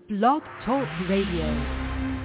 Blog Talk Radio.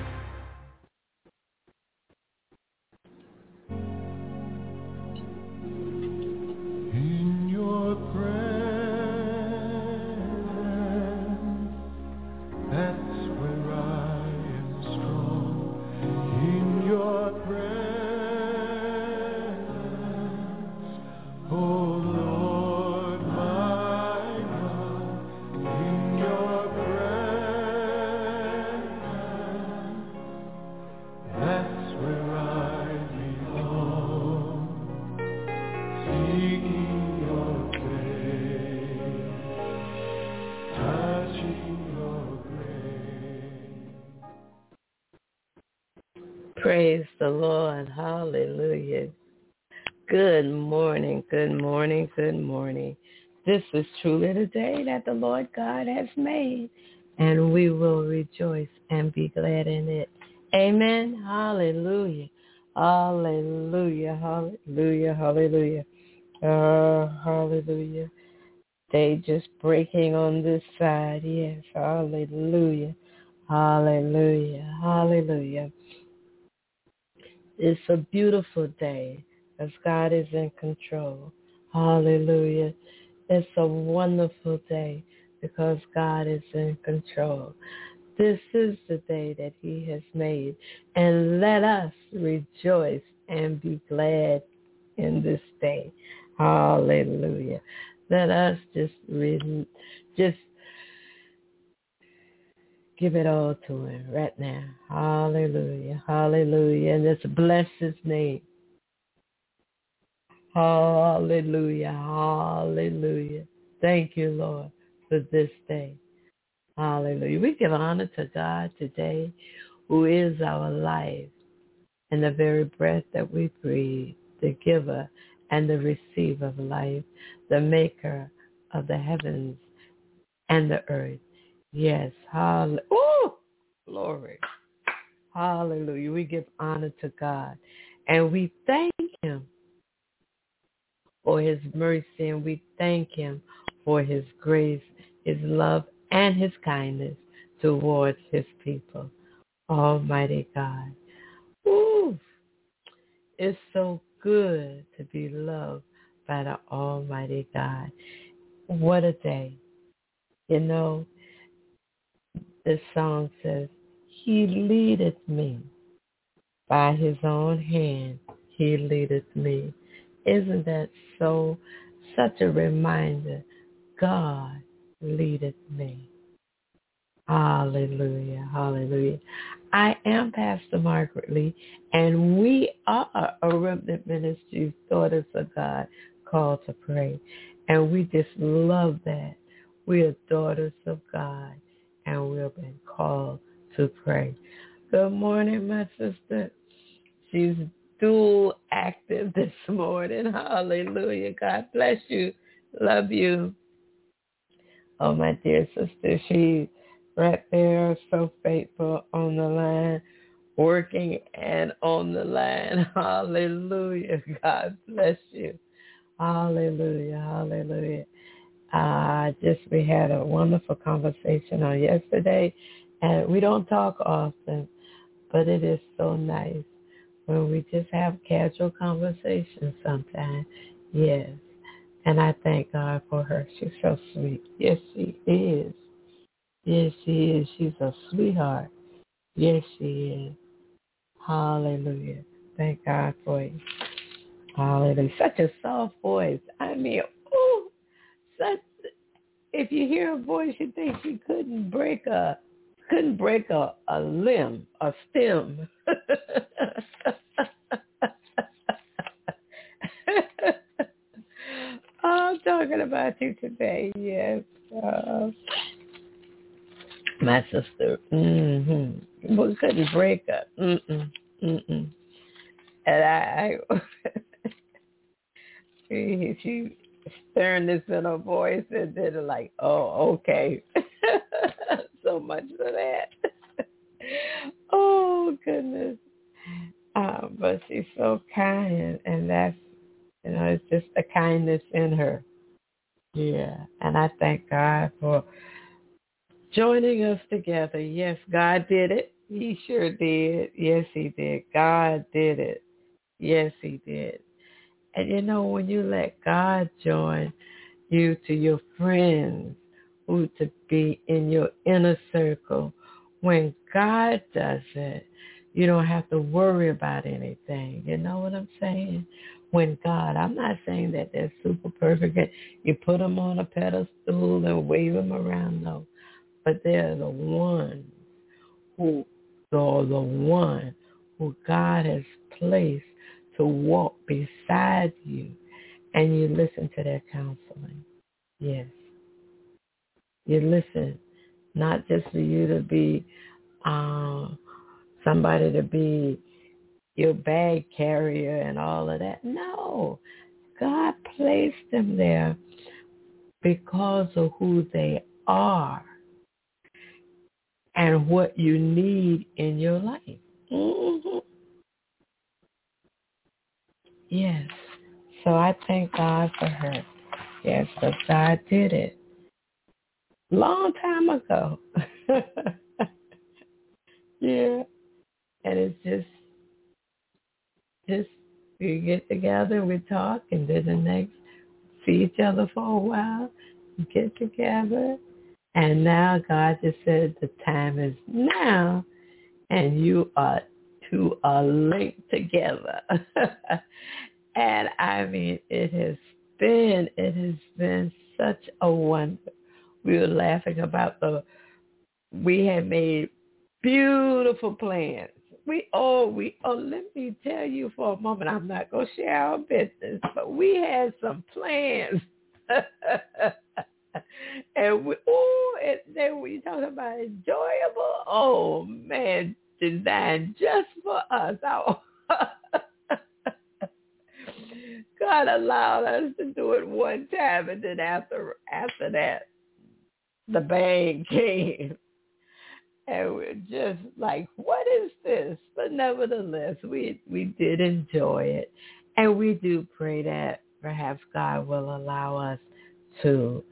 Praise the Lord. Hallelujah. Good morning, good morning, good morning. This is truly the day that the Lord God has made, and we will rejoice and be glad in it. Amen. Hallelujah. Hallelujah. Hallelujah. Hallelujah. Hallelujah. Day just breaking on this side. Yes. Hallelujah. Hallelujah. Hallelujah. It's a beautiful day as God is in control. Hallelujah. It's a wonderful day because God is in control. This is the day that he has made, and let us rejoice and be glad in this day. Hallelujah. Let us just give it all to him right now. Hallelujah. Hallelujah. And let's bless his name. Hallelujah. Hallelujah. Thank you, Lord, for this day. Hallelujah. We give honor to God today, who is our life and the very breath that we breathe, the giver and the receiver of life, the maker of the heavens and the earth. Yes. Hallelujah. Oh, glory. Hallelujah. We give honor to God. And we thank him for his mercy. And we thank him for his grace, his love, and his kindness towards his people. Almighty God. Ooh, it's so good to be loved by the Almighty God. What a day. You know, this song says, he leadeth me. By his own hand, he leadeth me. Isn't that so? Such a reminder. God leadeth me. Hallelujah. Hallelujah. I am Pastor Margaret Lee, and we are a Remnant Ministries, Daughters of God, called to pray. And we just love that. We are daughters of God, and we have been called to pray. Good morning, my sister. She's dual active this morning. Hallelujah. God bless you. Love you. Oh, my dear sister, she's right there, so faithful on the line, working and on the line. Hallelujah. God bless you. Hallelujah. Hallelujah. We had a wonderful conversation on yesterday, and we don't talk often, but it is so nice when we just have casual conversations sometimes. Yes. And I thank God for her. She's so sweet. Yes, she is. Yes, she is. She's a sweetheart. Yes, she is. Hallelujah. Thank God for you. Hallelujah. Such a soft voice. I mean, ooh, if you hear her voice, you think she couldn't break a limb, a stem. I'm talking about you today, yes. My sister, we couldn't break up. And she sternness in her voice and then like, oh, okay. So much for that. Oh, goodness. But she's so kind, and that's, it's just the kindness in her. Yeah, and I thank God for joining us together. Yes, God did it. He sure did. Yes, he did. God did it. Yes, he did. And you know, when you let God join you to your friends, who to be in your inner circle, when God does it, you don't have to worry about anything. You know what I'm saying? When God, I'm not saying that they're super perfect. You put them on a pedestal and wave them around, no. But they're the ones who are the one who God has placed to walk beside you, and you listen to their counseling. Yes. You listen, not just for you to be somebody to be your bag carrier and all of that. No. God placed them there because of who they are and what you need in your life. Mm-hmm. Yes. So I thank God for her. Yes, because God did it. Long time ago. Yeah. And it's just we get together, we talk, and then the next, see each other for a while, get together. And now God just said the time is now, and you two are linked together. And I mean, it has been such a wonder. We were laughing about we had made beautiful plans. Let me tell you for a moment, I'm not going to share our business, but we had some plans. And then we talk about enjoyable. Oh, man, designed just for us. God allowed us to do it one time, and then after that, the bang came. And we're just like, what is this? But nevertheless, we did enjoy it. And we do pray that perhaps God will allow us to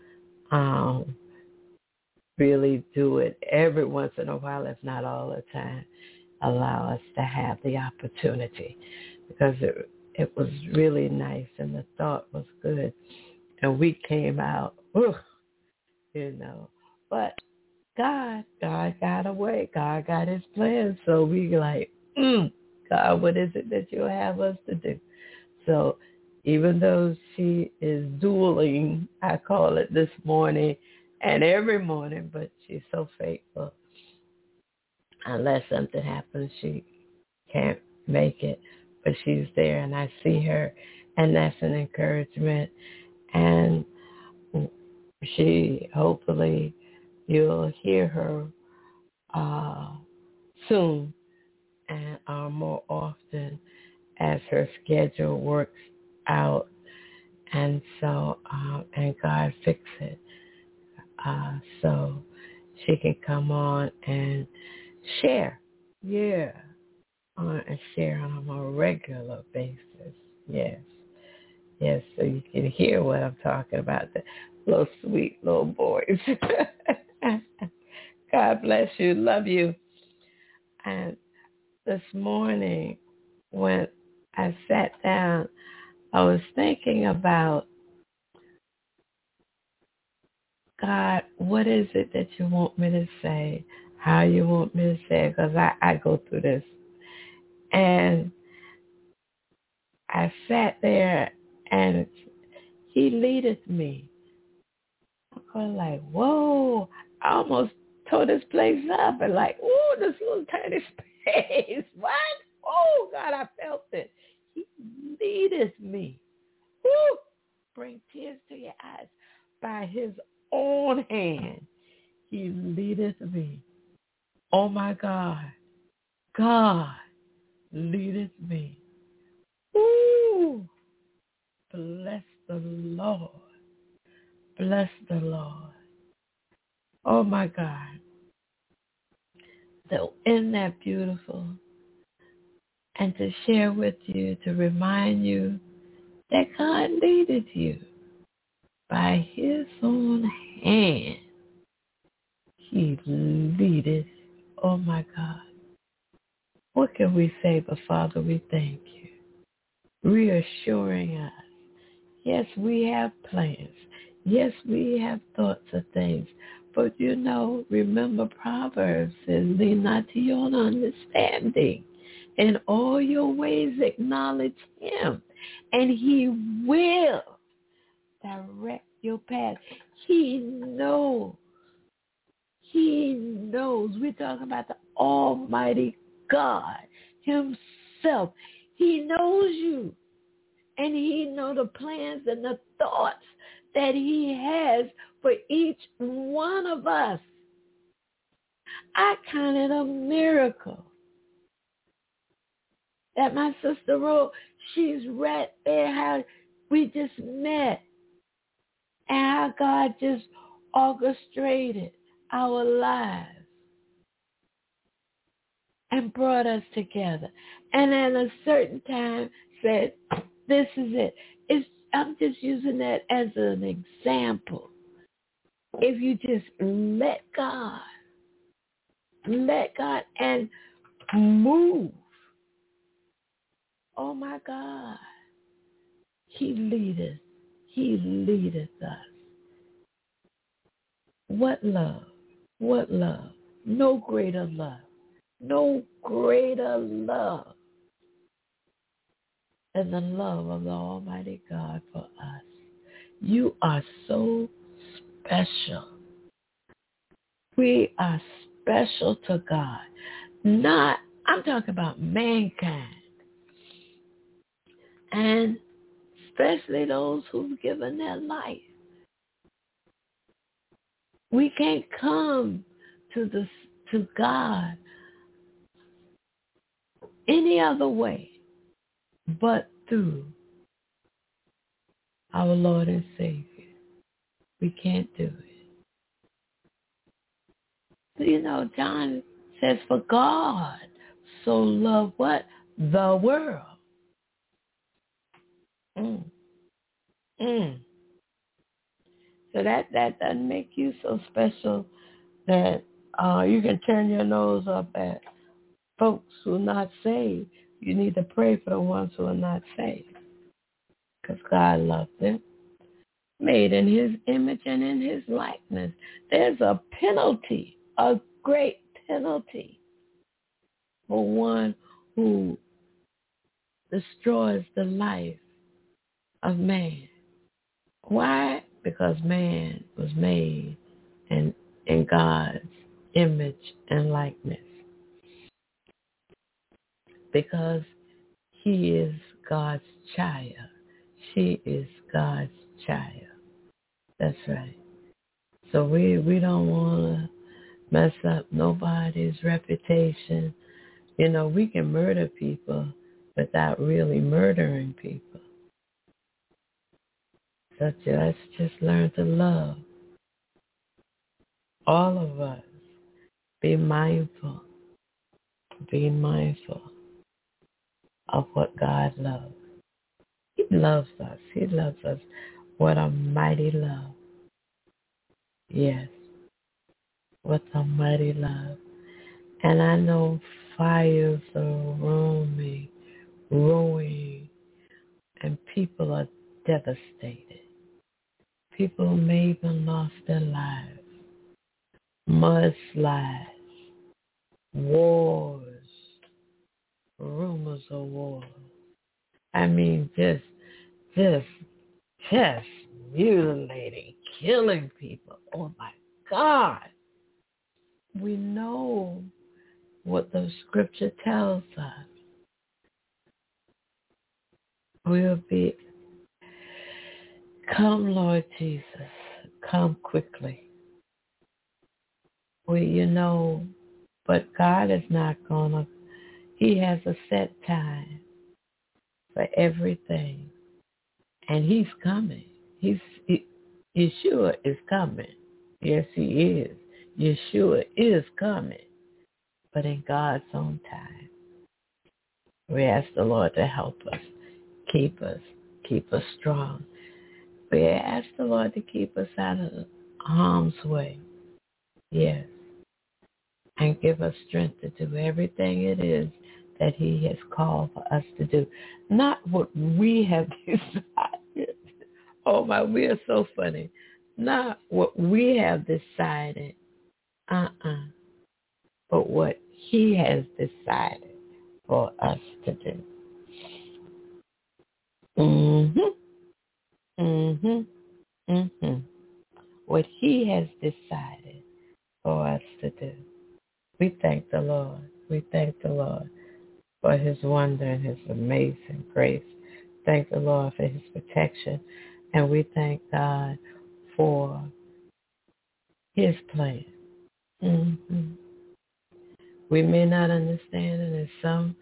really do it every once in a while, if not all the time, allow us to have the opportunity. Because it was really nice and the thought was good. And we came out, but God got away. God got his plan. So we like, God, what is it that you'll have us to do? So even though she is dueling, I call it, this morning and every morning, but she's so faithful. Unless something happens, she can't make it. But she's there and I see her, and that's an encouragement. And hopefully you'll hear her soon and more often as her schedule works out. And so, and God fix it. So she can come on and share. Yeah. And share on a more regular basis. Yes. Yes, so you can hear what I'm talking about, the little sweet little boys. God bless you. Love you. And this morning when I sat down, I was thinking about, God, what is it that you want me to say? How you want me to say it? Because I go through this. And I sat there and he leaded me. I'm like, whoa, I almost tore this place up and like, ooh, this little tiny space. What? Oh, God, I felt it. He leadeth me. Woo! Bring tears to your eyes. By his own hand, he leadeth me. Oh, my God. God leadeth me. Woo! Bless the Lord. Bless the Lord. Oh, my God. So isn't that beautiful? And to share with you, to remind you that God leaded you by his own hand. He leadeth. Oh, my God. What can we say but, Father, we thank you. Reassuring us. Yes, we have plans. Yes, we have thoughts of things. But, remember Proverbs says, lean not to your own understanding. In all your ways acknowledge him, and he will direct your path. He knows. He knows. We're talking about the Almighty God himself. He knows you. And he knows the plans and the thoughts that he has for each one of us. I count it a miracle that my sister wrote. She's right there, how we just met and how God just orchestrated our lives and brought us together. And at a certain time said, this is it. I'm just using that as an example. If you just let God and move. Oh my God. He leadeth us. What love. What love. No greater love. No greater love than the love of the Almighty God for us. You are so special. We are special to God. I'm talking about mankind. And especially those who've given their life. We can't come to God any other way but through our Lord and Savior. We can't do it. John says, for God so loved what? The world. So that doesn't make you so special that you can turn your nose up at folks who are not saved. You need to pray for the ones who are not saved. Because God loved them. Made in his image and in his likeness. There's a penalty, a great penalty for one who destroys the life of man. Why? Because man was made in God's image and likeness. Because he is God's child. She is God's child. That's right. So we don't want to mess up nobody's reputation. We can murder people without really murdering people. So let's just learn to love. All of us. Be mindful. Be mindful of what God loves. He loves us. He loves us. What a mighty love. Yes. What a mighty love. And I know fires are roaming, and people are devastated. People may even lost their lives. Mudslides, wars, rumors of wars. I mean, just mutilating, killing people. Oh my God. We know what the scripture tells us. We'll be, come Lord Jesus, come quickly. But God is not gonna, he has a set time for everything. And he's coming. Yeshua is coming. Yes, he is. Yeshua is coming. But in God's own time. We ask the Lord to help us, keep us strong. We ask the Lord to keep us out of harm's way. Yes. and give us strength to do everything it is that he has called for us to do. Not what we have decided. Oh my, we are so funny. Not what we have decided. But what he has decided for us to do. What he has decided for us to do. We thank the Lord. We thank the Lord for his wonder and his amazing grace. Thank the Lord for his protection. And we thank God for his plan. We may not understand it, and some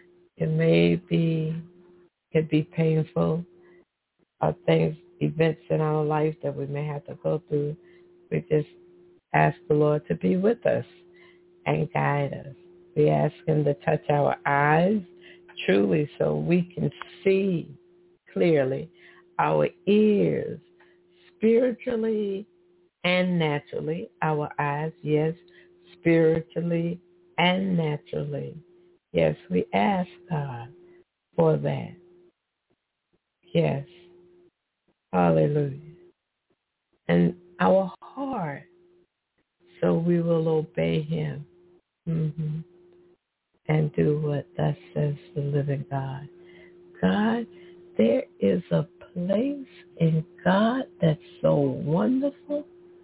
could be painful, or events in our life that we may have to go through. We just ask the Lord to be with us and guide us. We ask him to touch our eyes truly so we can see clearly, our ears spiritually and naturally, our eyes, yes, spiritually and naturally. Yes, we ask God for that. Yes. Hallelujah. And our heart, so we will obey him and do what thus says the living God. God, there is a place in God that's so wonderful.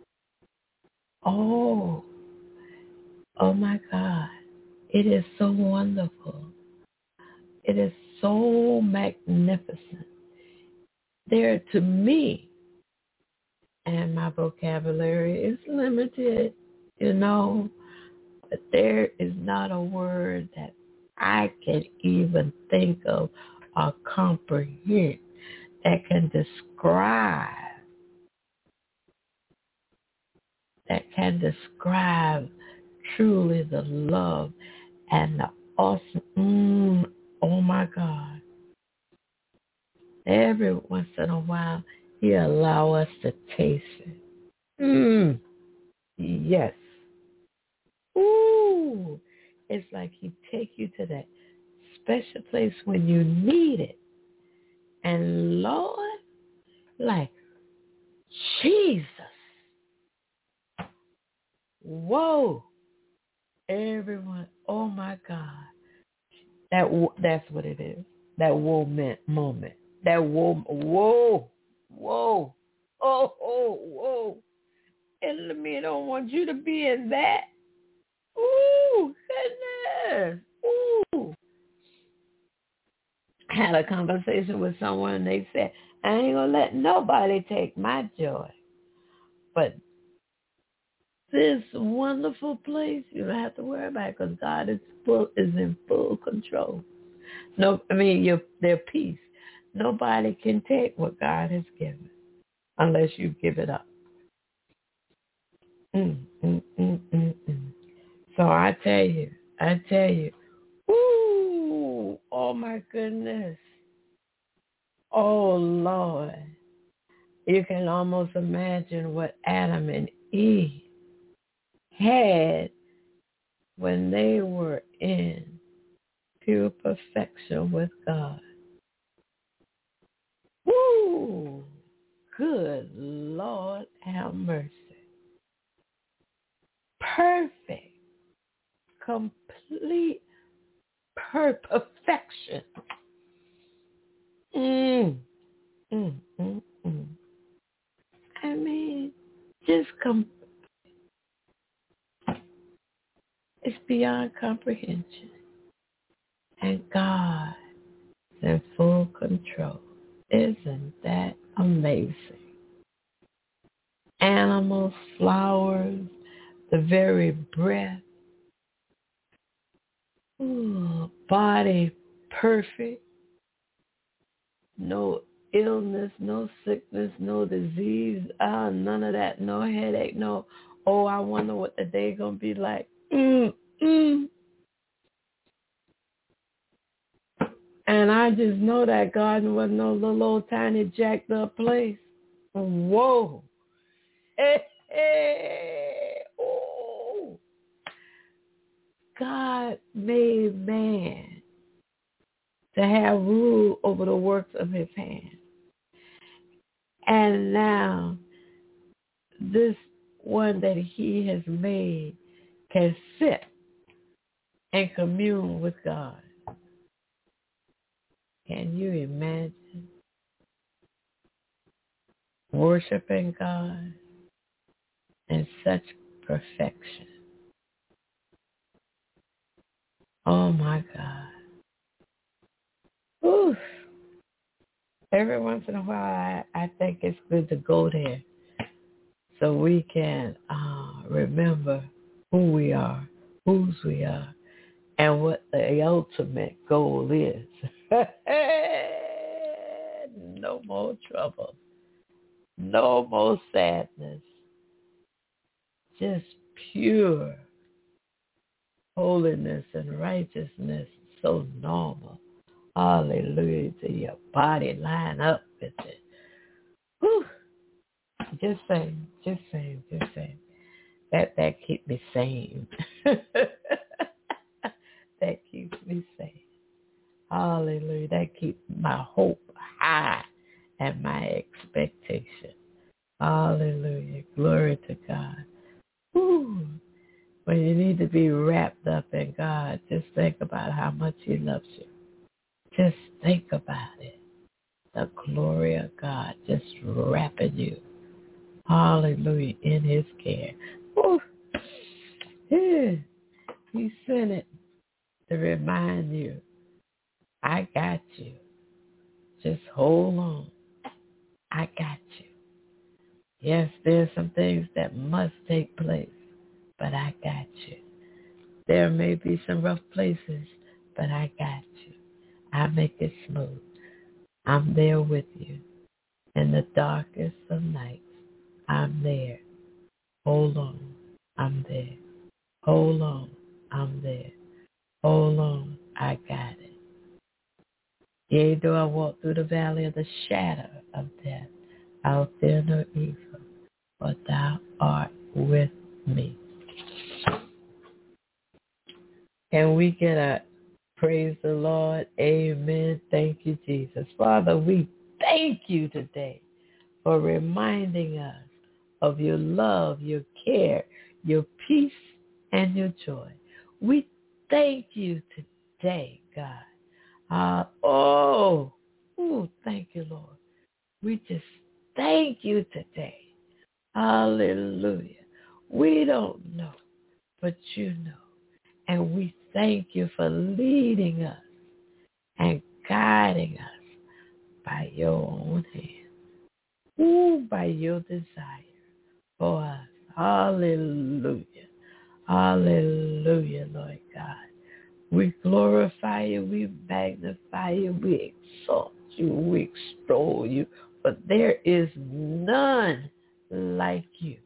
Oh my God. It is so wonderful. It is so magnificent. There, to me, and my vocabulary is limited, but there is not a word that I can even think of or comprehend that can describe truly the love and the awesome, oh my God. Every once in a while, he allow us to taste it. Yes. Ooh. It's like he take you to that special place when you need it. And Lord, like, Jesus. Whoa. Everyone, oh my God. That's what it is. That moment. That whoa. Oh. Enemy don't want you to be in that. Ooh, goodness. Ooh. I had a conversation with someone and they said, I ain't going to let nobody take my joy. But this wonderful place, you don't have to worry about it because God is in full control. Their peace. Nobody can take what God has given unless you give it up. So I tell you, ooh, oh my goodness. Oh Lord. You can almost imagine what Adam and Eve had when they were in pure perfection with God. Woo! Good Lord, have mercy. Perfect, complete, perfection. I mean, just it's beyond comprehension. And God is in full control. Isn't that amazing? Animals, flowers, the very breath. Ooh, body perfect. No illness, no sickness, no disease. None of that. No headache. No, I wonder what the day going to be like. And I just know that garden wasn't no little old tiny jacked up place. Whoa. Hey. Oh. God made man to have rule over the works of his hands. And now this one that he has made can sit and commune with God. Can you imagine worshiping God in such perfection? Oh my God. Oof. Every once in a while, I think it's good to go there so we can remember who we are, whose we are, and what the ultimate goal is. No more trouble. No more sadness. Just pure holiness and righteousness. So normal. Hallelujah. To your body line up with it. Whew. Just saying. That keeps me sane. That keeps me sane. Hallelujah. That keeps my hope high and my expectation. Hallelujah. Glory to God. Whew. When you need to be wrapped up in God, just think about how much he loves you. Just think about it. The glory of God just wrapping you. Hallelujah. In his care. Whew. Yeah. He sent it to remind you, I got you. Just hold on. I got you. Yes, there's some things that must take place, but I got you. There may be some rough places, but I got you. I make it smooth. I'm there with you. In the darkest of nights, I'm there. Hold on. I'm there. Hold on. I'm there. Hold on. I got it. Yea, though I walk through the valley of the shadow of death, I'll fear no evil, for thou art with me. Can we get a praise the Lord? Amen. Thank you, Jesus. Father, we thank you today for reminding us of your love, your care, your peace, and your joy. We thank you today, God. Thank you, Lord. We just thank you today. Hallelujah. We don't know, but you know. And we thank you for leading us and guiding us by your own hand. By your desire for us. Hallelujah. Hallelujah, Lord God. We glorify you, we magnify you, we exalt you, we extol you, but there is none like you.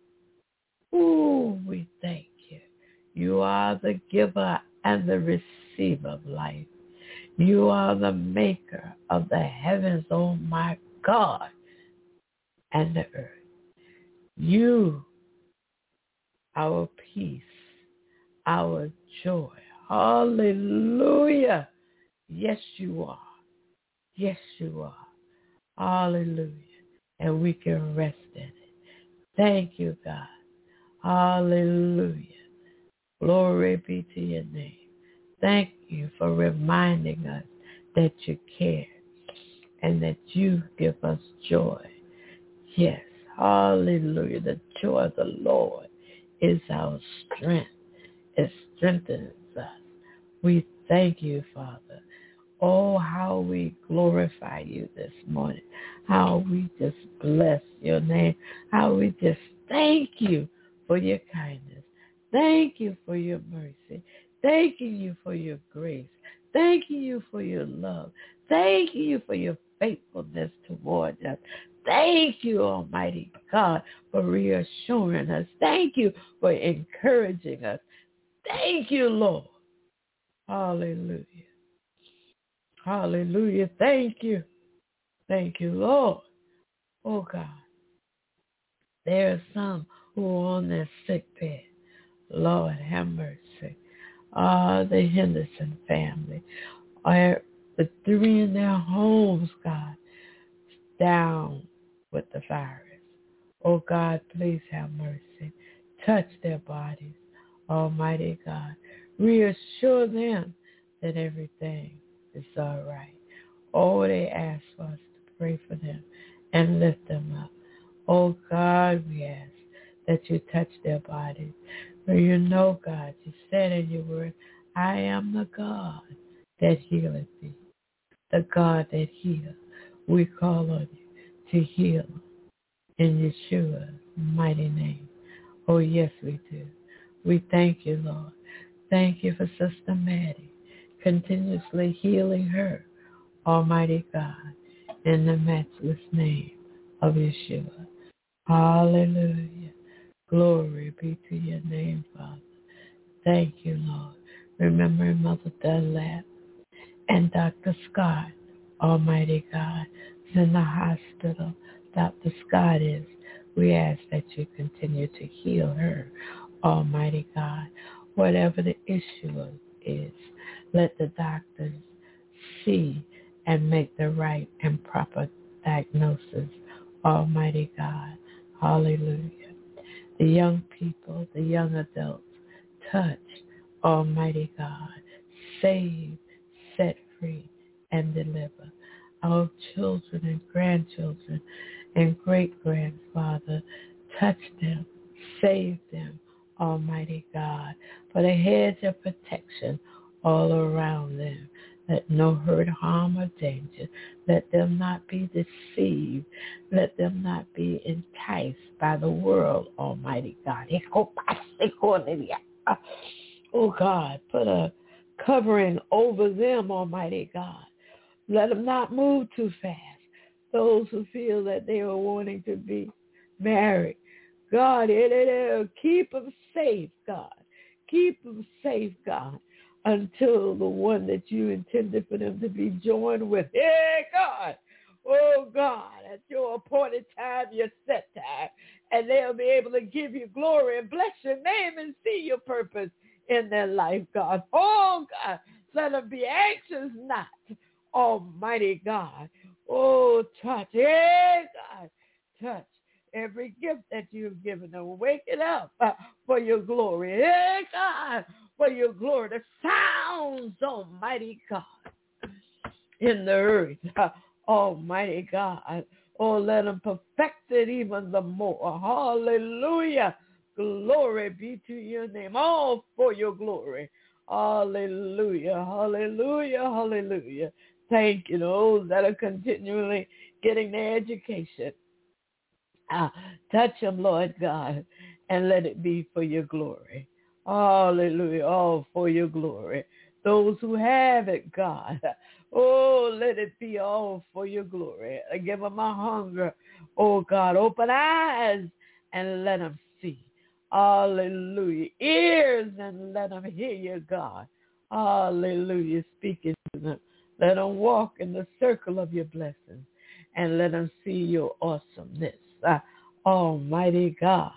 We thank you. You are the giver and the receiver of life. You are the maker of the heavens, oh my God, and the earth. You, our peace, our joy. Hallelujah. Yes, you are. Yes, you are. Hallelujah. And we can rest in it. Thank you, God. Hallelujah. Glory be to your name. Thank you for reminding us that you care and that you give us joy. Yes. Hallelujah. The joy of the Lord is our strength. It strengthens us. We thank you, Father. Oh, how we glorify you this morning. How we just bless your name. How we just thank you for your kindness. Thank you for your mercy. Thanking you for your grace. Thanking you for your love. Thanking you for your faithfulness toward us. Thank you, Almighty God, for reassuring us. Thank you for encouraging us. Thank you, Lord. Hallelujah. Hallelujah. Thank you. Thank you, Lord. Oh, God. There are some who are on their sick bed. Lord, have mercy. The Henderson family, the 3 in their homes, God, down with the virus. Oh God, please have mercy. Touch their bodies, Almighty God. Reassure them that everything is all right. Oh, they ask for us to pray for them and lift them up. Oh God, we ask that you touch their bodies. For you know, God, you said in your word, I am the God that healeth thee, the God that heals. We call on you to heal in Yeshua's mighty name. Oh, yes, we do. We thank you, Lord. Thank you for Sister Maddie, continuously healing her, Almighty God, in the matchless name of Yeshua. Hallelujah. Glory be to your name, Father. Thank you, Lord. Remembering Mother Dunlap and Dr. Scott, Almighty God, is in the hospital. Dr. Scott is. We ask that you continue to heal her, Almighty God. Whatever the issue is, let the doctors see and make the right and proper diagnosis, Almighty God. Hallelujah. The young people, the young adults, touch, Almighty God. Save, set free, and deliver. Our children and grandchildren and great-grandfather, touch them, save them, Almighty God. Put a hedge of protection all around them. Let no hurt, harm, or danger. Let them not be deceived. Let them not be enticed by the world, Almighty God. Oh, God, put a covering over them, Almighty God. Let them not move too fast. Those who feel that they are wanting to be married, God, keep them safe, God. Keep them safe, God, until the one that you intended for them to be joined with. Hey, God. Oh, God, at your appointed time, your set time, and they'll be able to give you glory and bless your name and see your purpose in their life, God. Oh, God, let them be anxious not, Almighty God. Oh, touch, hey, God, touch every gift that you've given them. Wake it up for your glory. Hey, God, for your glory. The sounds, Almighty God, in the earth, Almighty God. Oh, let them perfect it even the more. Hallelujah. Glory be to your name. All for your glory. Hallelujah. Hallelujah. Hallelujah. Thank you, those that are continually getting their education. Touch them, Lord God, and let it be for your glory. Hallelujah. All for your glory. Those who have it, God, oh, let it be all for your glory. Give them a hunger. Oh, God, open eyes and let them see. Hallelujah. Ears and let them hear you, God. Hallelujah. Speaking to them. Let them walk in the circle of your blessings and let them see your awesomeness. Almighty God.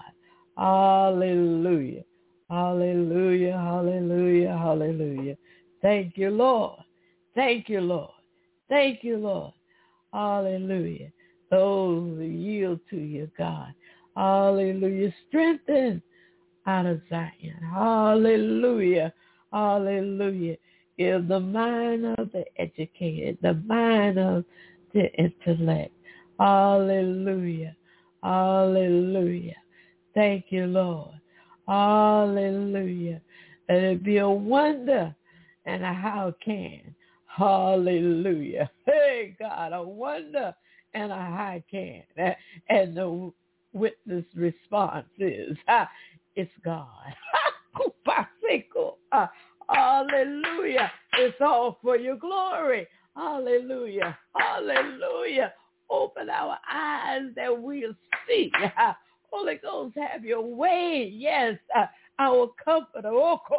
Hallelujah. Hallelujah. Hallelujah. Hallelujah. Thank you, Lord. Thank you, Lord. Thank you, Lord. Hallelujah. Those who yield to you, God. Hallelujah. Strengthen out of Zion. Hallelujah. Hallelujah. Give the mind of the educated, the mind of the intellect. Hallelujah. Hallelujah. Thank you, Lord. Hallelujah. Let it be a wonder and a how can. Hallelujah. Hey, God, a wonder and a how can. And the witness response is, it's God. Hallelujah. It's all for your glory. Hallelujah. Hallelujah. Open our eyes that we'll see. Holy Ghost, have your way. Yes. Our comforter,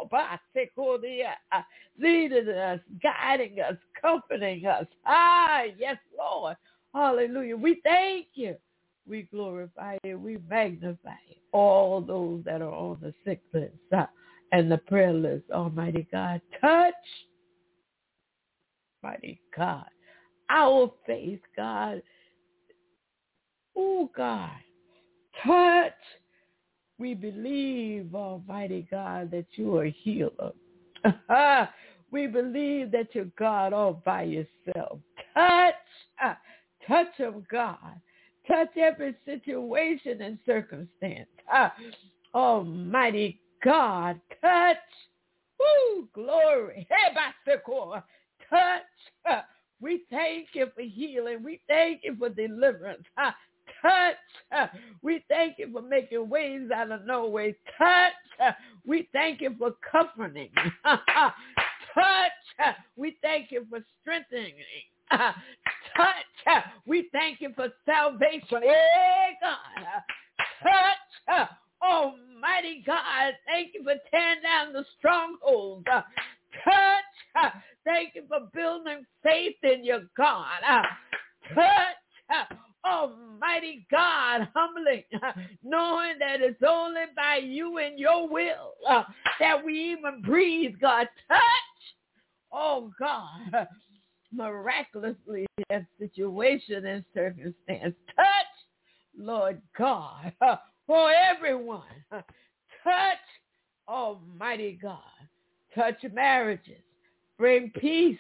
leading us, guiding us, comforting us. Yes, Lord. Hallelujah. We thank you. We glorify you. We magnify you. All those that are on the sick list, and the prayer list. Almighty God, touch, mighty God, our faith, God. Oh, God, touch. We believe, Almighty God, that you are a healer. We believe that you're God all by yourself. Touch them, God. Touch every situation and circumstance. Almighty God, touch. Woo, glory. Hey, bicycle. Touch. We thank you for healing. We thank you for deliverance. Touch. We thank you for making ways out of no way. Touch. We thank you for comforting. Touch. We thank you for strengthening. Touch. We thank you for salvation. Hey, God. Touch. Almighty God, thank you for tearing down the strongholds. Touch. Thank you for building faith in your God. Touch. Almighty God, humbling, knowing that it's only by you and your will that we even breathe, God. Touch. Oh, God, miraculously that situation and circumstance. Touch, Lord God, for everyone. Touch, Almighty God. Touch marriages. Bring peace,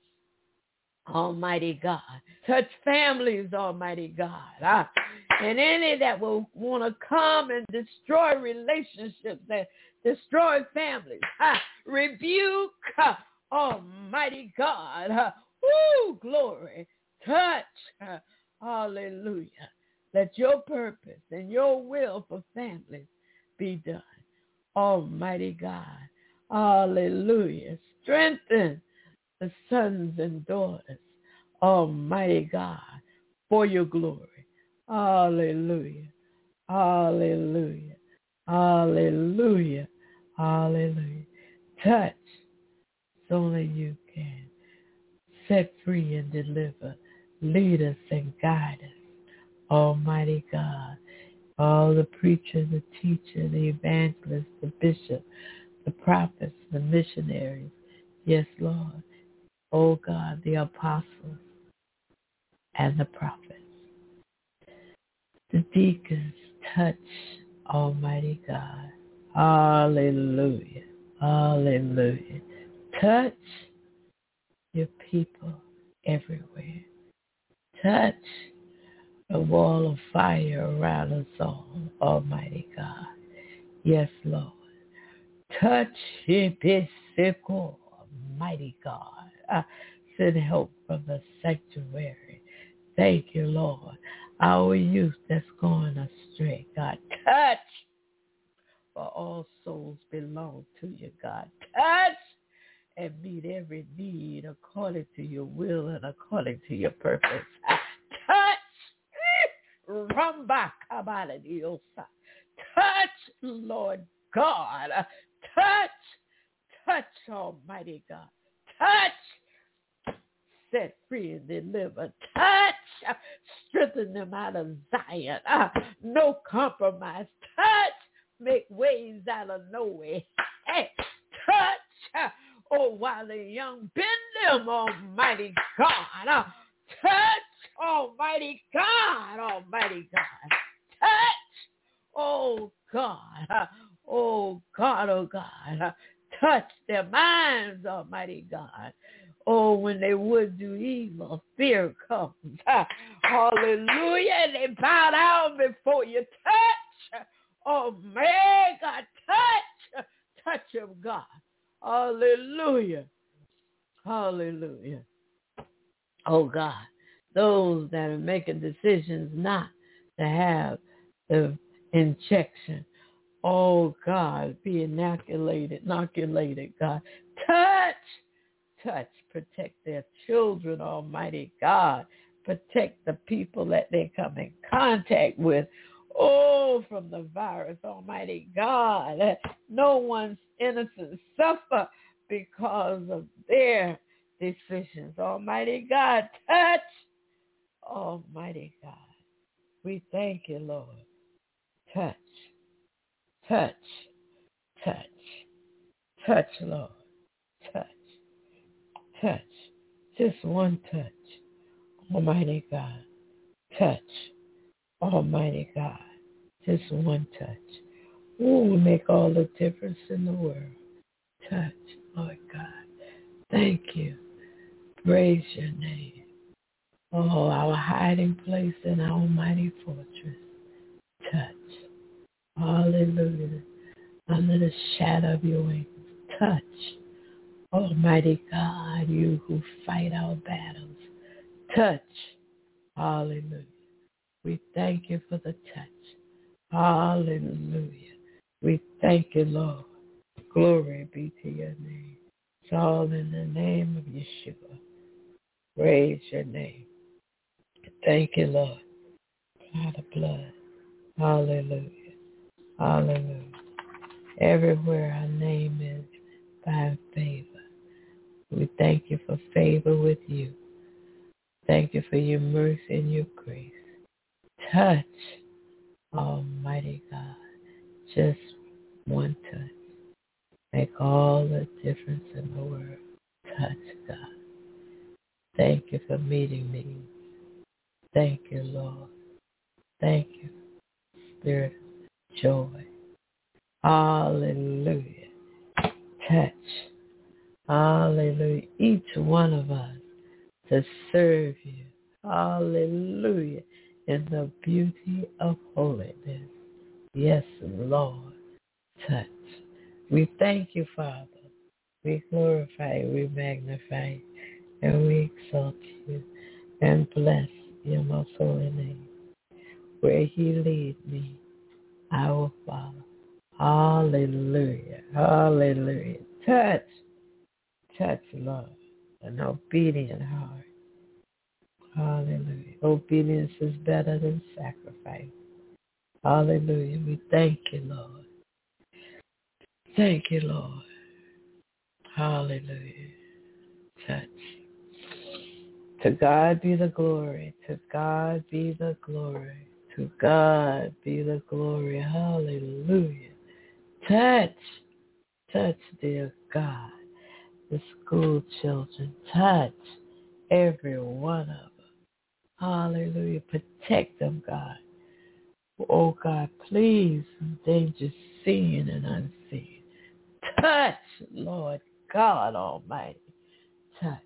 Almighty God. Touch families, Almighty God. And any that will want to come and destroy relationships, that destroy families. Rebuke, Almighty God. Woo, glory. Touch. Hallelujah. Let your purpose and your will for families be done. Almighty God. Hallelujah. Strengthen the sons and daughters, Almighty God, for your glory. Hallelujah. Hallelujah. Hallelujah. Hallelujah. Touch. It's only you can. Set free and deliver. Lead us and guide us, Almighty God. All the preachers, the teacher, the evangelist, the bishop, the prophets, the missionaries. Yes, Lord. Oh God, the apostles and the prophets. The deacons, touch, Almighty God. Hallelujah. Hallelujah. Touch your people everywhere. Touch the wall of fire around us all, Almighty God. Yes, Lord. Touch Hibisico, Almighty God. Send help from the sanctuary. Thank you, Lord. Our youth that's going astray, God. Touch. For all souls belong to you, God. Touch and meet every need according to your will and according to your purpose. Touch. Rumba kabaladiosa. Touch, Lord God. Touch. Touch, Almighty God. Touch. Set free and deliver. Touch. Strengthen them out of Zion. No compromise. Touch. Make ways out of no way. Hey, touch. Oh, while the young bend them, Almighty God. Touch, Almighty God. Almighty God. Touch. Oh, God. Oh, God, oh, God. Touch their minds, Almighty God. Oh, when they would do evil, fear comes. Hallelujah. And they bow down before you. Touch. Oh, man, God, touch. Touch them, God. Hallelujah. Hallelujah. Oh, God, those that are making decisions not to have the injection, oh, God, be inoculated, God. Touch, protect their children, Almighty God. Protect the people that they come in contact with. Oh, from the virus, Almighty God. No one's innocent suffer because of their decisions. Almighty God, touch. Almighty God, we thank you, Lord. Touch, touch, touch. Touch, Lord. Touch. Touch. Just one touch. Almighty God. Touch. Almighty God. Just one touch. Will make all the difference in the world. Touch, Lord God. Thank you. Praise your name. Oh, our hiding place in our mighty fortress. Touch. Hallelujah. Under the shadow of your wings. Touch. Almighty God, you who fight our battles. Touch. Hallelujah. We thank you for the touch. Hallelujah. We thank you, Lord. Glory be to your name. It's all in the name of Yeshua. Praise your name. Thank you, Lord. By the blood. Hallelujah. Hallelujah. Everywhere our name is, find favor. We thank you for favor with you. Thank you for your mercy and your grace. Touch, Almighty God. Just one touch. Make all the difference in the world. Touch, God. Thank you for meeting me. Thank you, Lord. Thank you, Spirit of joy. Hallelujah. Touch. Hallelujah. Each one of us to serve you. Hallelujah. In the beauty of holiness. Yes, Lord. Touch. We thank you, Father. We glorify you, we magnify you, and we exalt you and bless your most holy name. Where he lead me, I will follow. Hallelujah. Hallelujah. Touch. Touch, Lord. An obedient heart. Hallelujah. Obedience is better than sacrifice. Hallelujah. We thank you, Lord. Thank you, Lord. Hallelujah. Touch. To God be the glory. To God be the glory. To God be the glory. Hallelujah. Touch. Touch, dear God. The school children. Touch every one of them. Hallelujah. Protect them, God. Oh, God, please, danger seen and unseen. Touch, Lord God Almighty. Touch.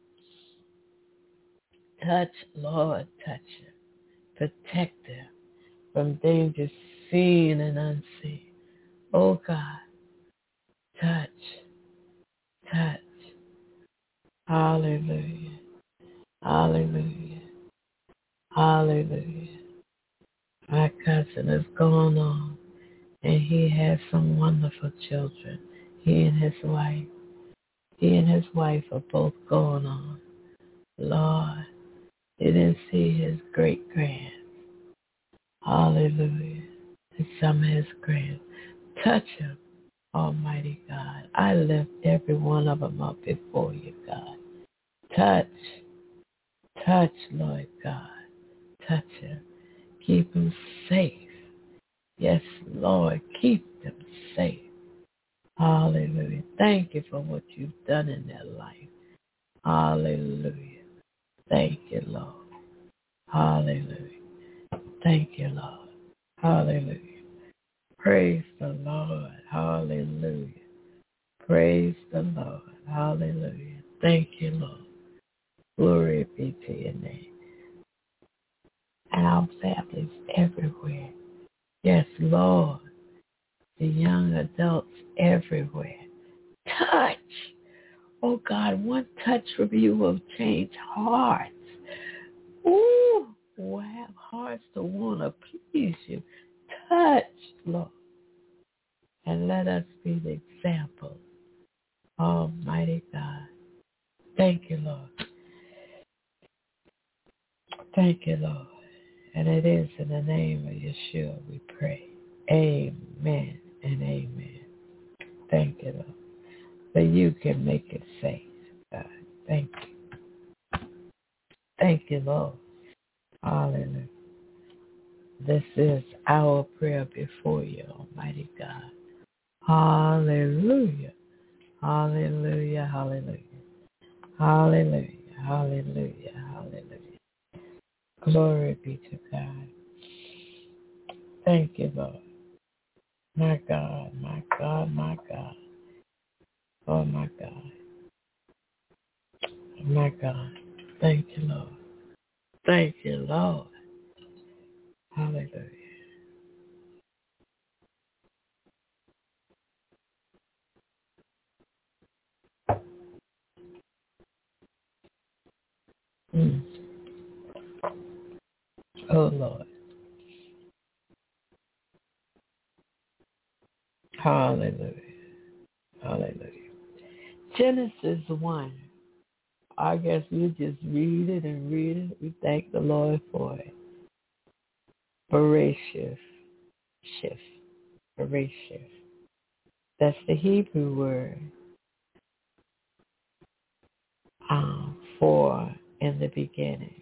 Touch, Lord, touch them. Protect them from danger seen and unseen. Oh, God, touch. Touch. Hallelujah. Hallelujah. Hallelujah. My cousin has gone on, and he has some wonderful children. He and his wife are both going on. Lord, he didn't see his great-grand. Hallelujah. And some of his grand. Touch him, Almighty God. I lift every one of them up before you, God. Touch. Touch, Lord God. Touch him. Keep him safe. Yes, Lord, keep them safe. Hallelujah. Thank you for what you've done in their life. Hallelujah. Thank you, Lord. Hallelujah. Thank you, Lord. Hallelujah. Praise the Lord. Hallelujah. Praise the Lord. Hallelujah. Thank you, Lord. Glory be to your name. And our families everywhere. Yes, Lord. The young adults everywhere. Touch. Oh, God, one touch from you will change hearts. Ooh, we'll have hearts to want to please you. Touch, Lord. And let us be the example. Almighty God. Thank you, Lord. Thank you, Lord. And it is in the name of Yeshua we pray. Amen and amen. Thank you, Lord. That you can make it safe, God. Thank you. Thank you, Lord. Hallelujah. This is our prayer before you, Almighty God. Hallelujah. Hallelujah, hallelujah. Hallelujah, hallelujah, hallelujah. Glory be to God. Thank you, Lord. My God, my God, my God. Oh, my God. My God. Thank you, Lord. Thank you, Lord. Hallelujah. Mm. Oh, Lord. Hallelujah. Hallelujah. Genesis 1. I guess we just read it and read it. We thank the Lord for it. Voracious. Shift. Voracious. That's the Hebrew word for in the beginning.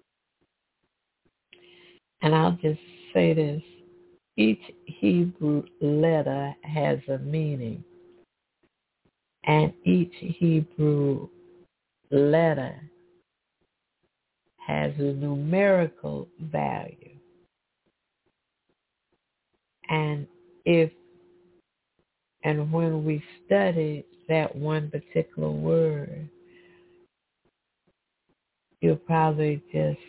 And I'll just say this. Each Hebrew letter has a meaning. And each Hebrew letter has a numerical value. And when we study that one particular word, you'll probably just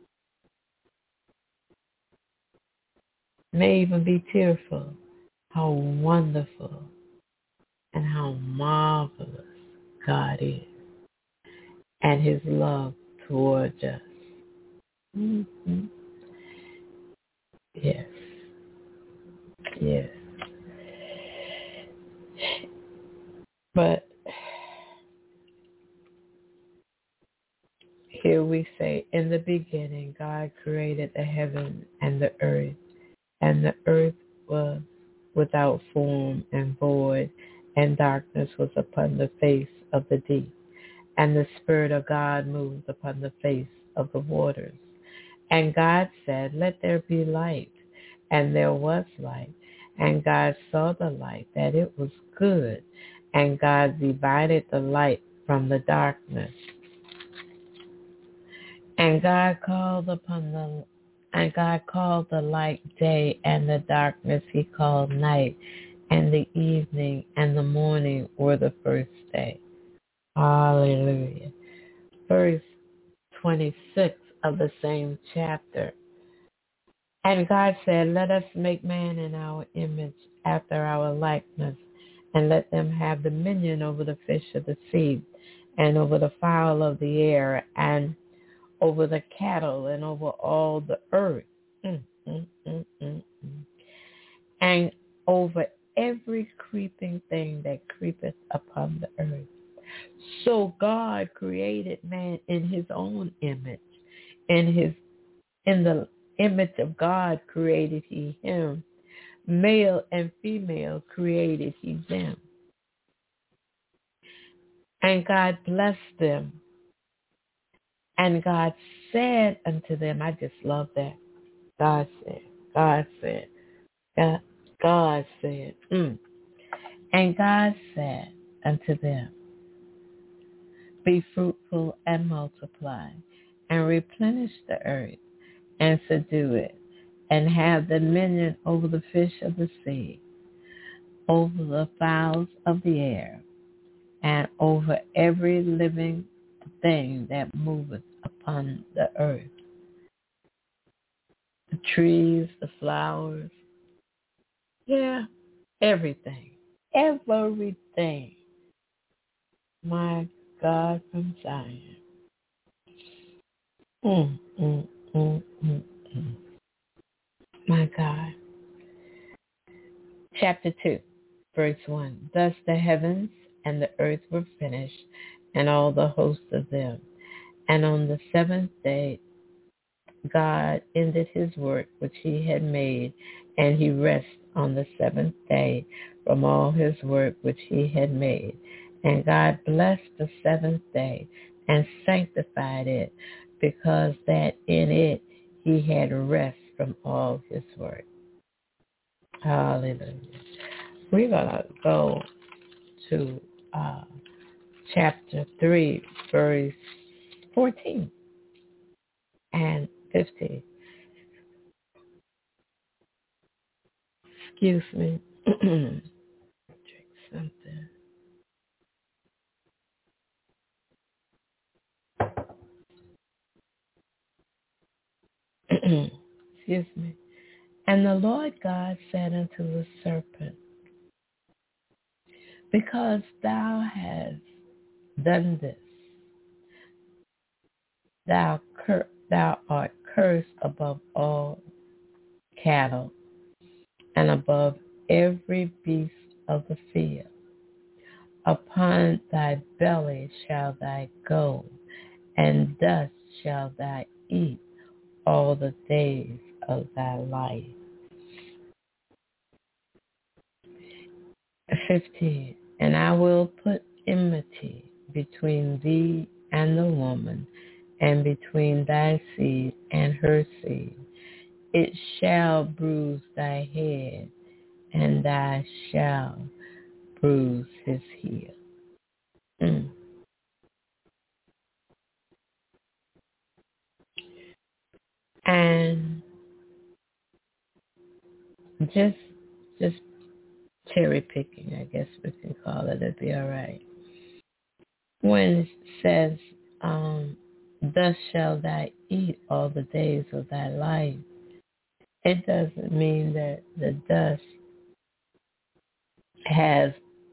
may even be tearful how wonderful and how marvelous God is and his love towards us. Mm-hmm. Yes. Yes. But here we say, in the beginning, God created the heaven and the earth was without form and void, and darkness was upon the face of the deep. And the Spirit of God moved upon the face of the waters. And God said, let there be light. And there was light. And God saw the light, that it was good. And God divided the light from the darkness. And God called the light day, and the darkness he called night. And the evening and the morning were the first day. Hallelujah. Verse 26 of the same chapter. And God said, let us make man in our image, after our likeness, and let them have dominion over the fish of the sea, and over the fowl of the air, and over the cattle, and over all the earth, and over every creeping thing that creepeth upon the earth. So God created man in his own image. In the image of God created he him. Male and female created he them. And God blessed them. And God said unto them, I just love that. God said. And God said unto them, be fruitful and multiply, and replenish the earth, and subdue it, and have dominion over the fish of the sea, over the fowls of the air, and over every living thing that moveth upon the earth. The trees, the flowers, everything. Everything. My God from Zion. My God. Chapter 2, verse 1. Thus the heavens and the earth were finished, and all the hosts of them. And on the seventh day God ended his work which he had made, and he rested on the seventh day from all his work which he had made. And God blessed the seventh day and sanctified it, because that in it he had rest from all his work. Hallelujah. We're going to go to chapter 3, verse 14 and 15. Excuse me. Drink something. Excuse me. And the Lord God said unto the serpent, because thou hast done this, thou art cursed above all cattle and above every beast of the field. Upon thy belly shall thou go, and dust shall thou eat all the days of thy life. 15. And I will put enmity between thee and the woman, and between thy seed and her seed. It shall bruise thy head, and thou shalt bruise his heel. And just cherry picking, I guess we can call it, it'd be all right. When it says, thus shall thou eat all the days of thy life, it doesn't mean that the dust has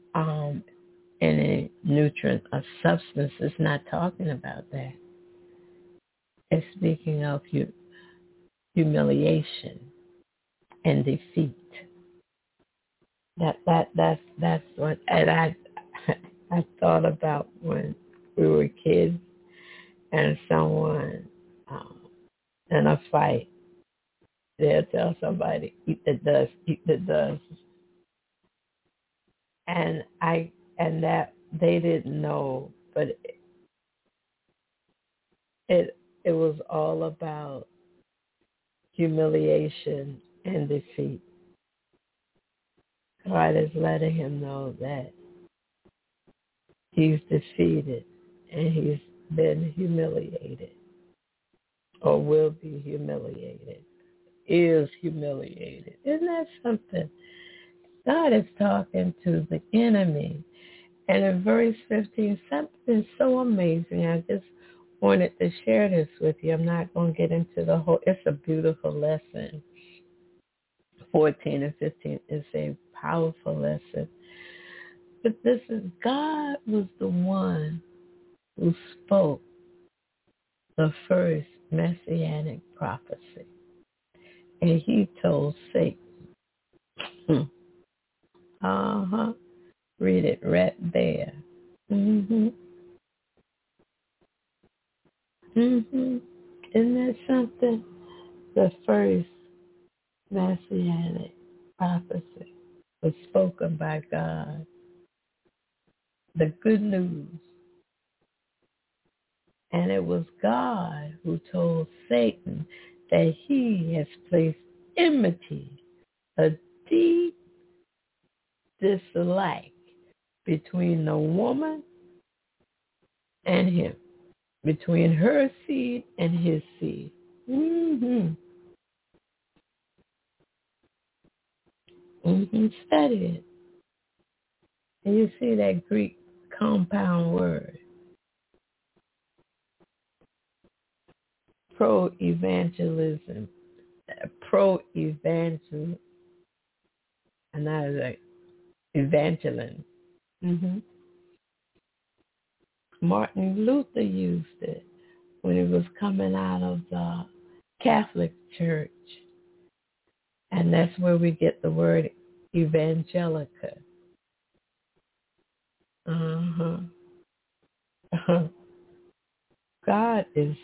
any nutrient or substance. It's not talking about that. It's speaking of humiliation and defeat. That's what, and I thought about when we were kids and someone in a fight, they'll tell somebody, eat the dust. And that they didn't know, but it was all about humiliation and defeat. God is letting him know that he's defeated and he's been humiliated or will be humiliated, is humiliated. Isn't that something? God is talking to the enemy. And in verse 15, something so amazing. I just wanted to share this with you. I'm not going to get into the whole, it's a beautiful lesson. 14 and 15 is a powerful lesson. But this is, God was the one who spoke the first messianic prophecy. And he told Satan, read it right there. Isn't that something? The first messianic prophecy was spoken by God. The good news. And it was God who told Satan that he has placed enmity, a deep dislike between the woman and him, between her seed and his seed. Study it. And you see that Greek compound word, pro-evangelism, and that is like evangeline. Martin Luther used it when he was coming out of the Catholic Church. And that's where we get the word evangelica. God is,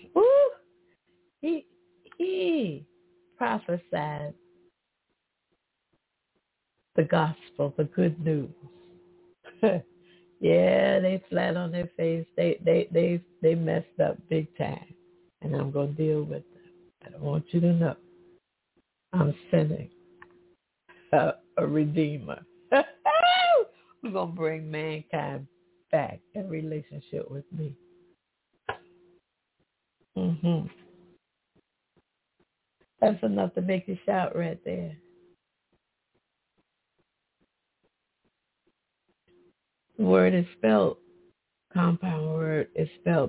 he prophesied the gospel, the good news. Yeah, they flat on their face. They messed up big time. And I'm going to deal with them. I don't want you to know I'm sending a redeemer. We're going to bring mankind back in relationship with me. That's enough to make you shout right there. The word is spelled, compound word is spelled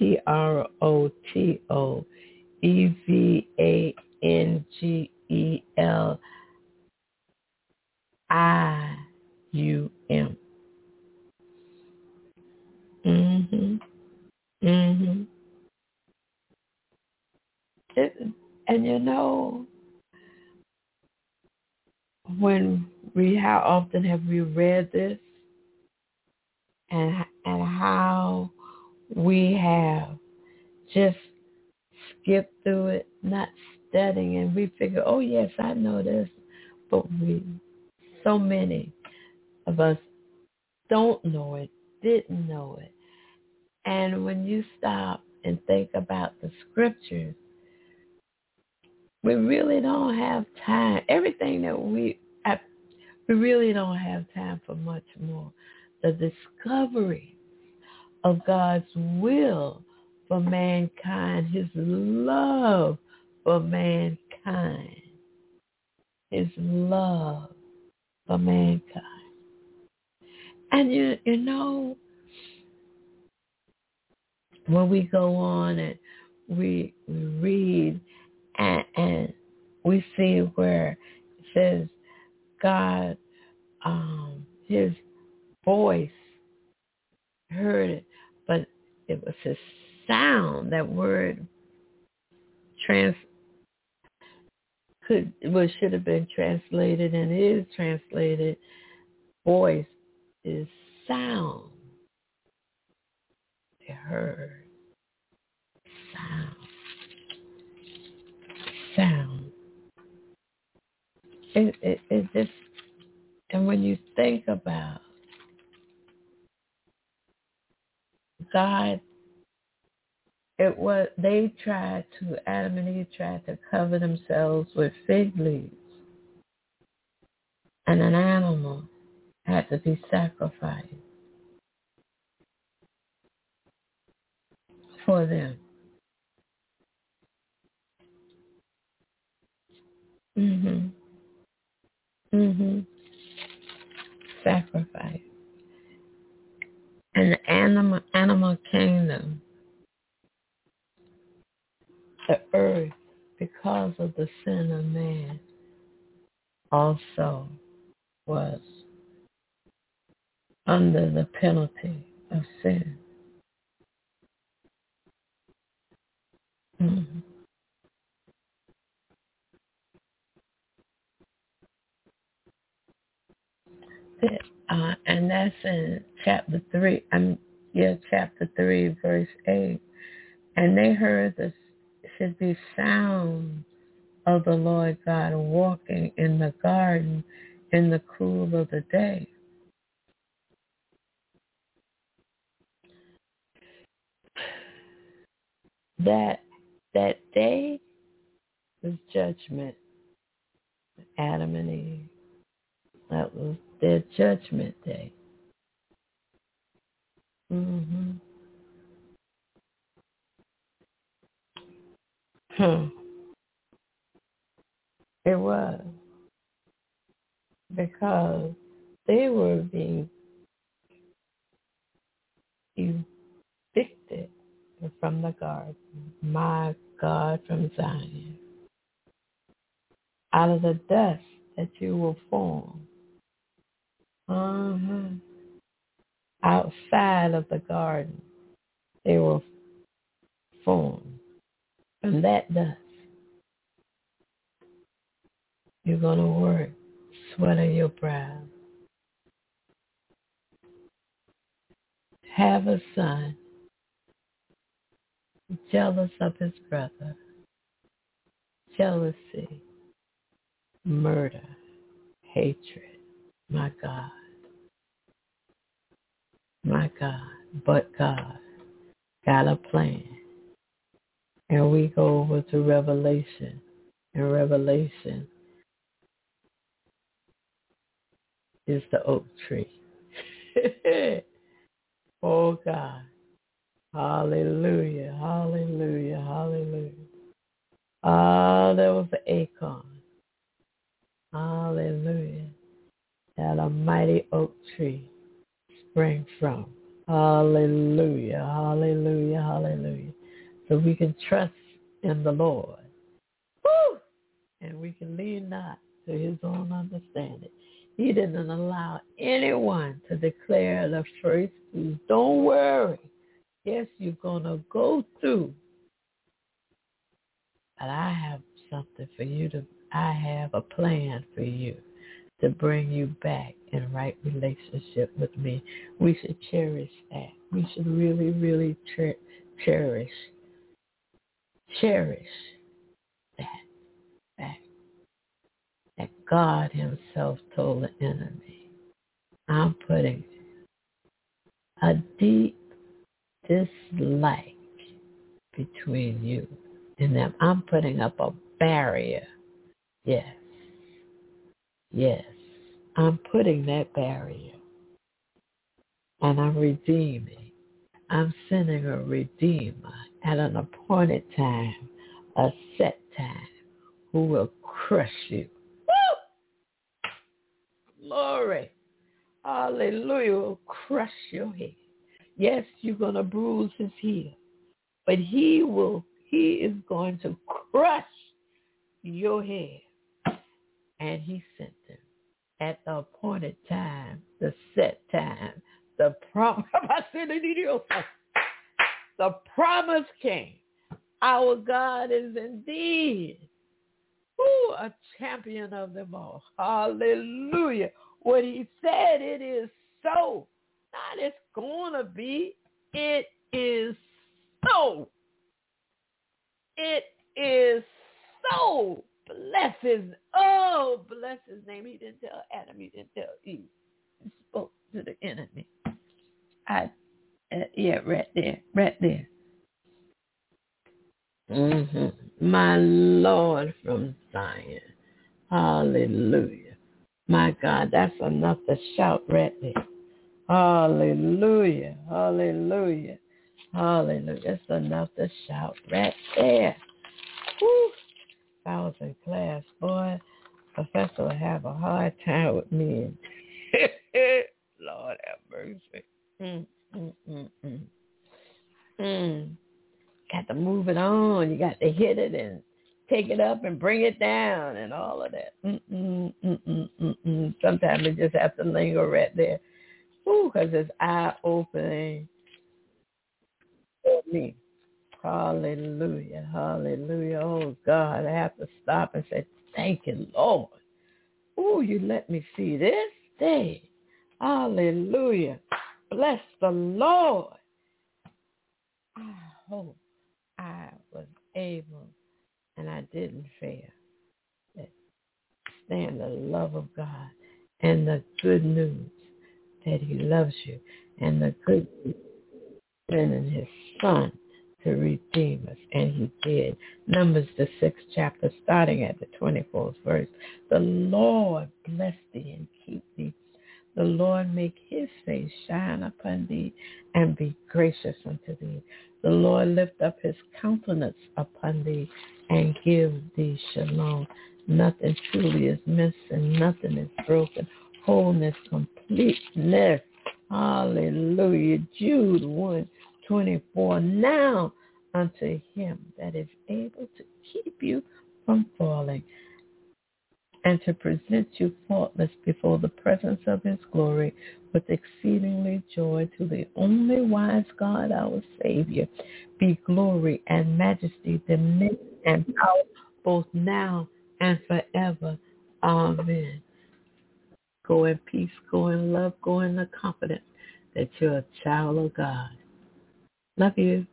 PROTOEVANGELIUM. And you know, how often have we read this, and how we have just skipped through it, not studying, and we figure, oh yes, I know this, but so many of us don't know it, didn't know it. And when you stop and think about the scriptures, we really don't have time. Everything that we really don't have time for much more. The discovery of God's will for mankind, his love for mankind, his love for mankind. And you know, when we go on and we read and we see where it says God, his voice, heard it, but it was his sound. That word should have been translated, and is translated, voice is sound. They heard sound. It just, and when you think about God, Adam and Eve tried to cover themselves with fig leaves, and an animal had to be sacrificed for them. Sacrifice. And the animal kingdom, the earth, because of the sin of man, also was under the penalty of sin. And that's in chapter 3, chapter 3, verse 8. And they heard the should be sound of the Lord God walking in the garden in the cool of the day. That day was judgment. Adam and Eve. That was their judgment day. It was. Because they were being evicted from the garden. My God, from Zion. Out of the dust that you will form. Outside of the garden, they will form. From that dust, you're going to work, sweat of your brow. Have a son, jealous of his brother, jealousy, murder, hatred. My God. But God got a plan. And we go over to Revelation. And Revelation is the oak tree. Oh, God. Hallelujah, hallelujah, hallelujah. Ah, there was an acorn. Hallelujah. That a mighty oak tree sprang from. Hallelujah, hallelujah, hallelujah. So we can trust in the Lord. Woo! And we can lean not to his own understanding. He didn't allow anyone to declare the first fruits. Don't worry. Yes, you're going to go through. But I have something for you I have a plan for you to bring you back in right relationship with me. We should cherish that. We should really, really cherish that God himself told the enemy, I'm putting a deep dislike between you and them. I'm putting up a barrier. Yes. I'm putting that barrier. And I'm redeeming. I'm sending a redeemer at an appointed time, a set time, who will crush you. Woo! Glory. Hallelujah. Will crush your head. Yes, you're going to bruise his heel. But he is going to crush your head. And he sent them at the appointed time, the set time, the promise. The promise came. Our God is indeed a champion of them all. Hallelujah. What he said, it is so. Not it's going to be. It is so. It is so. Bless his name. He didn't tell Adam. He didn't tell Eve. He spoke to the enemy. Right there. My Lord from Zion. Hallelujah. My God, that's enough to shout right there. Hallelujah. Hallelujah. Hallelujah. That's enough to shout right there. Whew. If I was in class, boy, professor would have a hard time with me. Lord have mercy. Got to move it on. You got to hit it and take it up and bring it down and all of that. Sometimes we just have to linger right there. Because it's eye-opening for me. Hallelujah, hallelujah. Oh, God, I have to stop and say, thank you, Lord. You let me see this day. Hallelujah. Bless the Lord. I hope I was able, and I didn't fail, to stand the love of God and the good news that he loves you and the good news sending his son to redeem us. And he did. Numbers, the 6th chapter, starting at the 24th verse. The Lord bless thee and keep thee. The Lord make his face shine upon thee and be gracious unto thee. The Lord lift up his countenance upon thee and give thee shalom. Nothing truly is missing. Nothing is broken. Wholeness, completeness. Hallelujah. Jude 1:24. Now unto him that is able to keep you from falling and to present you faultless before the presence of his glory with exceedingly joy, to the only wise God, our Savior, be glory and majesty, dominion and power, both now and forever. Amen. Go in peace, go in love, go in the confidence that you're a child of God. Love you.